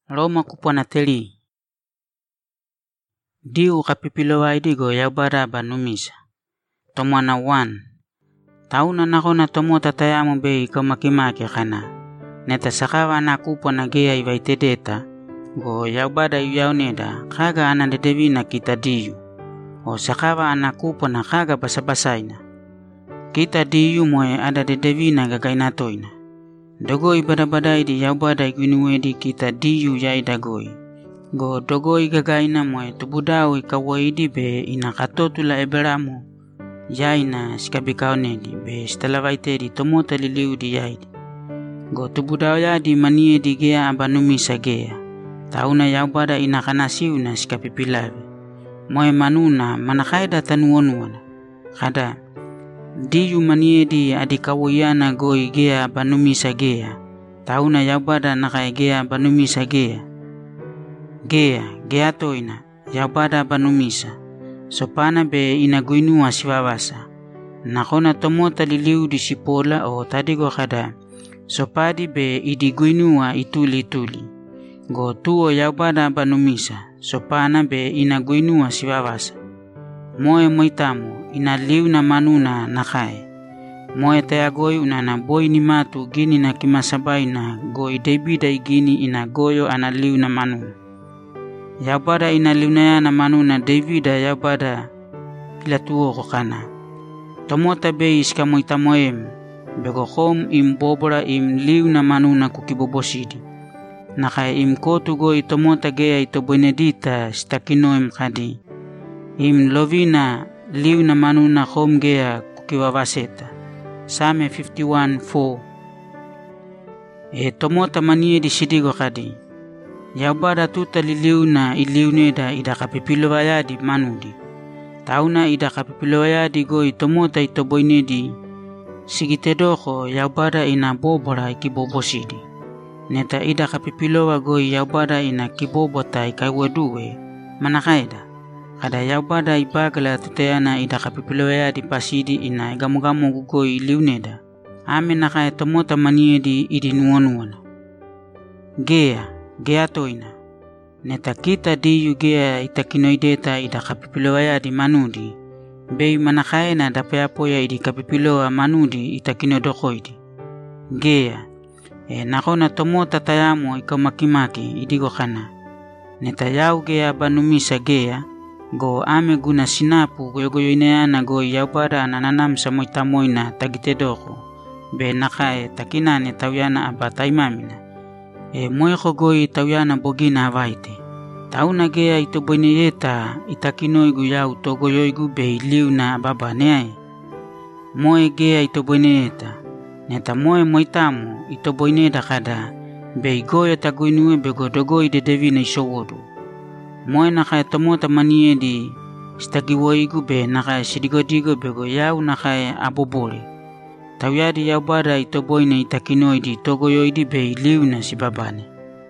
Roma kupona teli. Diu kapipilowa idigo yaubara banumisa. Tomwana 1. Tauna nakona tomo tatayamu be iko makimaki kana. Neta sakawa na kupona gea ivaitedeta. Go yaubada yuyauneda kaga anandedevina kita diu. O sakawa anakupona kaga basabasaina. Kita diu moe ada dedevina gagainatoina. Dogoi badabadai di yaubada iguinuedi kita diu yaidagoi. Go dogoi gagaina moe tubudau ikawaidi be inakatotula eberamu. Yaina skabikaonedi be stalavaitedi tomota liliu di yaidi. Go tubudau yadi manie di gea abanumisa gea. Tauna yaubada inakanasiuna skapipilave. Moe manuna manakaida tanuonuana. Kada diu maniedi adikawuyana goi gea banumisa gea. Tauna yaubada nakai gea banumisa gea. Gea toina yaubada banumisa. Sopana be inaguinua siwawasa. Nakona tomota liliu di sipola o tadigo kada. Sopadi be idiguinua ituli. Go tuo yaubada banumisa. Sopana be inaguinua siwawasa. Moe moitamu inaliu na manuna nakai. Moe tayagoi unana boi ni matu gini na kimasabai na goi debida igini inagoyo analiu na manuna. Yaubada inaliu na yana manuna Davida yaubada pilatuo kokana. Tomota be iska moitamoem. Bego kom im bobora im liu na manuna kukibobosidi. Nakai im kotu goi tomota gea ito benedita stakinoem kadi. Im lovina liu na manuna kom gea kukiwawaseta. Same 51:4. Tomota manie di sidigo kadi. Yaubada tuta liliu na iliuneda idakapipilowayadi manudi. Tauna idakapipilowayadi goi tomota ito boinedi. Sigitedoko yaubada ina bobora ikibobosidi. Neta idakapipilowa goi yaubada ina kibobota ikaiwaduwe manakaida. Kada yaubada ibagala tutayana idakapipiloya di pasidi ina igamugamu gugoi iliuneda. Ame nakaya tomota maniedi idinuonuana. Gea toina. Neta kita diyu gea itakinoideta idakapipiloya di manudi. Bei manakaya na dapayapoya idikapipilowa manudi itakinodokoidi. Gea. Nakona tomota tayamu ikamakimaki idigo kana. Neta yau gea banumisa gea. Go ame guna sinapu goyogoyoinayana go yaubada ananamsa moitamoina tagitedoko. Be nakae takinane tawyana abataimamina. Moeko goi tawyana bogina avaite. Tauna gea itoboineyeta itakinoigu yau togoyoigu be iliu na ababaneae. Moe gea itoboineyeta. Neta moe moitamu itoboineda kada. Be igoyo taguinue bego dogoi de devina isowodu. Moe nakaya tomota maniedi stagiwoigu be nakaya sidigodigo bego yau nakaya abobole. Tawyadi yaubada itoboine itakinoidi togoyoidi be iliu na sibabane.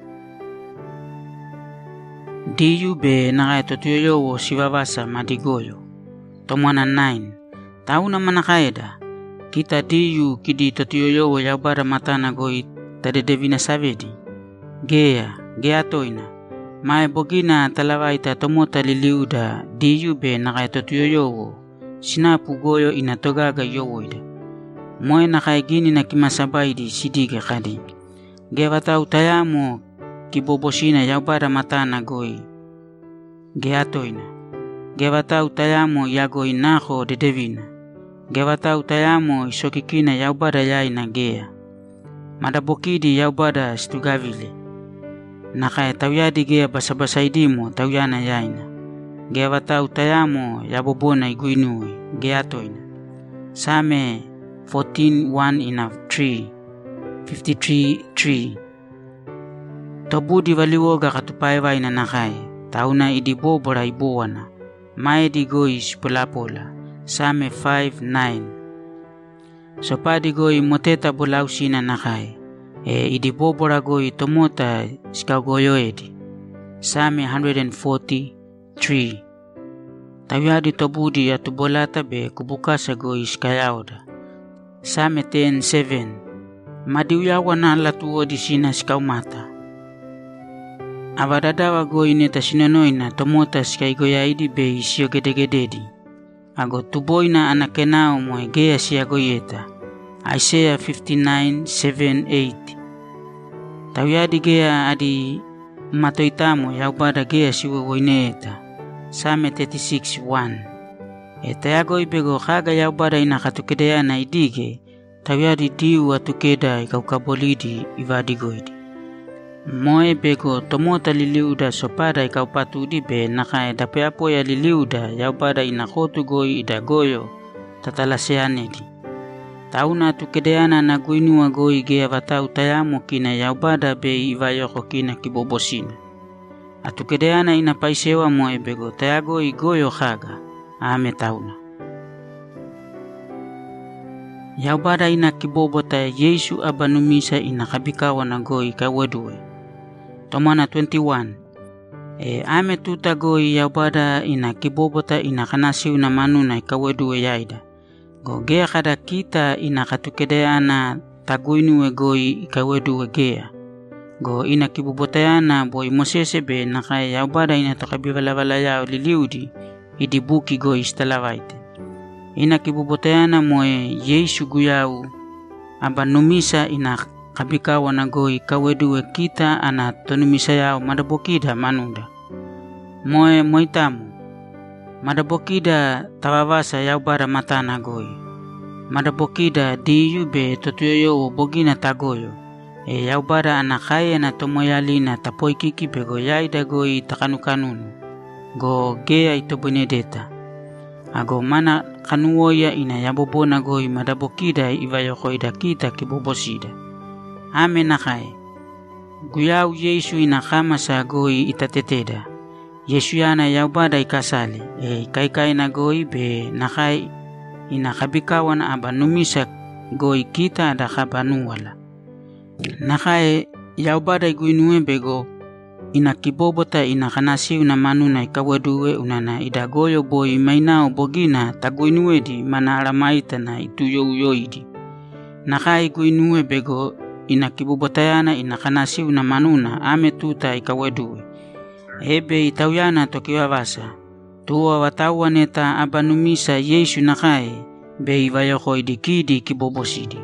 Diyu be nakaya totuyoyo sibabasa madigoyo. Tomwana 9. Tauna manakaeda. Kita diyu kidi totuyoyo yaubada matana goi tadedevina savedi. Gea toina. Mae bogina talawaita tomota liliuda diyu be nakayatotuyoyo sinapu goyo inatogaga yowoida. Moe nakaigini na kimasabaidi sidiga kadi. Gevatau tayamu kibobosina yaubada matana goi. Geatoina. Gevatau tayamu yagoi naho dedevina. Gevatau tayamu isokikina yaubada yaina gea. Madabokidi yaubada stugavile. Nakaya tawyadi gea basabasaidimu tawyana yaina. Gea watau tayamo yabobona iguinui. Gea toina. Same 14:1 ina 3. 53:3. Tobudi waliwoga katupaiwa ina nakai. Tauna idibobora ibuwana. Mae digoi spulapola. Same 5:9. Sopadi goi moteta bolausina nakai. Idibobora goi tomota skagoyoedi. Same 143. Tawyadi tobudi atubolata be kubukasa goi skayauda. Same 10:7. Madiuyawa na latuo di sina skaumata. Avadadawa goi neta sinonoina tomotas kai goyaidi be isio gedegededi. Ago tuboina anakenao moe gea sia goyeta. Isaiah 59:7-8. Tawiadi gea adi matoitamo yaubada gea siwa woineeta. Psalm 36:1. Etayagoi bego kaga yaubada ina katukedeana idige. Tawiadi diu atukeda ikaukabolidi ivadigoidi. Moe bego tomota liliuda sopada ikaupatudi be nakae dapeapo ya liliuda yaubada inakotu goi idagoyo tatalaseanedi. Tauna tukedeana na guinua goi gea vatau tayamo kina yaubada be ivayoko kina kibobosina. Atukedeana inapaisewa moe bego tayago igoyo haga. Ame tauna. Yaubada ina kibobota Yesu abanumisa inakabikawa na goi kawedue. Tomana 21. Ame tuta goi yaubada ina kibobota inakanasiu na manuna ikawedue yaida. Go gea kada kita inakatukedeana taguinue goi ikawedue gea. Go ina kiboboteana boi Mosese be nakaya yaubada ina takabivala yao liliudi idibuki goi istalavaite. Ina kiboboteana moe Yesu guyau abanumisa ina kabikawa na goi kawedue kita ana tonumisa yao madabokida manunda. Moe moitamu. Madabokida tawawasa yaubada matana goi. Madabokida diyu be totuyoyo bogina tagoyo. Yaubada anakaya na tomoyalina tapoikiki bego yaida goi takanukanunu. Go gea itobunedeta. Ago mana kanuoya ina yabobona goi madabokida ivayokoida kita kibobosida. Ame nakae. Guyau Yesu inakamasa goi itateteda. Yesu yana yaubada ikasali. Kaikai na goi be nakae inakabikawa na abanumisa goi kita adakabanuwala. Nakae yaubada iguinue bego inakibobota inakanasiu na manuna ikawedue unana idagoyo boi mainao bogina taguinuedi mana alamaita na ituyo uyoidi. Nakae iguinue bego inakibobotayana inakanasiu na manuna ame tuta ikawedue. Ebe itauyana tokiwawasa. Tuwa watawa neta abanumisa Yesu nakae be ivayoko idikidi kibobosidi.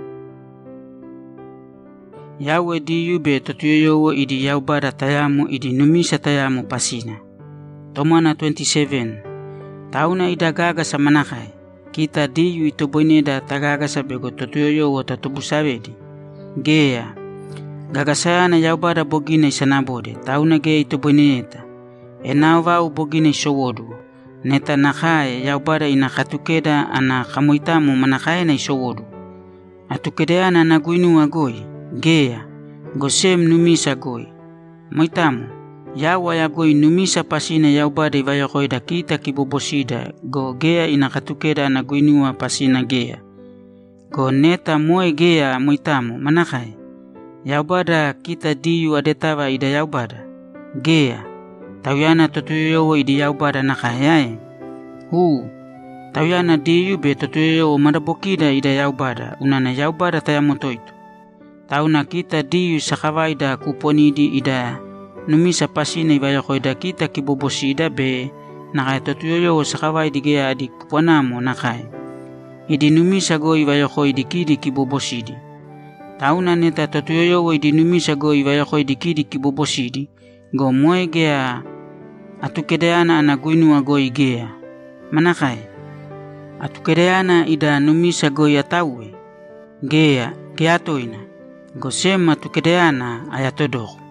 Yawe diyu be totuyoyo idi yaubada tayamu idi numisa tayamu pasina. Tomana 27. Tauna idagaga sa manakai. Kita diyu itoboneda tagaga sa bego totuyoyo tatubusabedi. Gea. Gagasayana yaubada bogina isanabode. Tauna gea itoboneta. Enao vau bogina isowodu. Neta nakae yaubada inakatukeda ana kamoitamu manakae na isowodu. Atukedeana na guinua goi. Gea, gosem numisa goi. Moitamu, yawa ya goi numisa pasina yaubada ivayokoida kita kibobosida. Go gea inakatukeda na guinua pasina gea. Go neta moe gea moitamu, manakai. Yaubada kita diyu adetawa ida yaubada. Gea, tawiana totuyoyo idi yaubada nakayae. Tawiana diyu be totuyoyo madabokida ida yaubada. Unana yaubada tayamotoitu. Tauna kita diyu sakawaida kuponidi ida numisa pasina ivayokoida kita kibobosida be nakai totuyoyo sakawaidi gea adi kuponamo nakai. Idi numisa go ivayokoidi kidi kibobosidi. Tauna neta totuyoyo idi numisa go ivayokoidi kidi kibobosidi. Go moe gea atukedeana anaguinua go igea. Manakai. Atukedeana ida numisa go yatawe. Gea geatoina. Gosema tukedeana ayatodok.